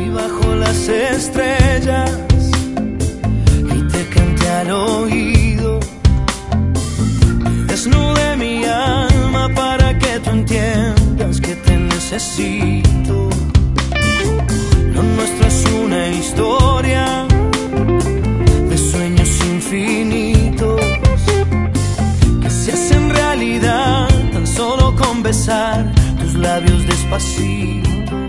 bajo las estrellas y te canté al oído. Desnudé mi alma para que tú entiendas que te necesito. Lo nuestro es una historia de sueños infinitos que se hacen realidad tan solo con besar tus labios despacito.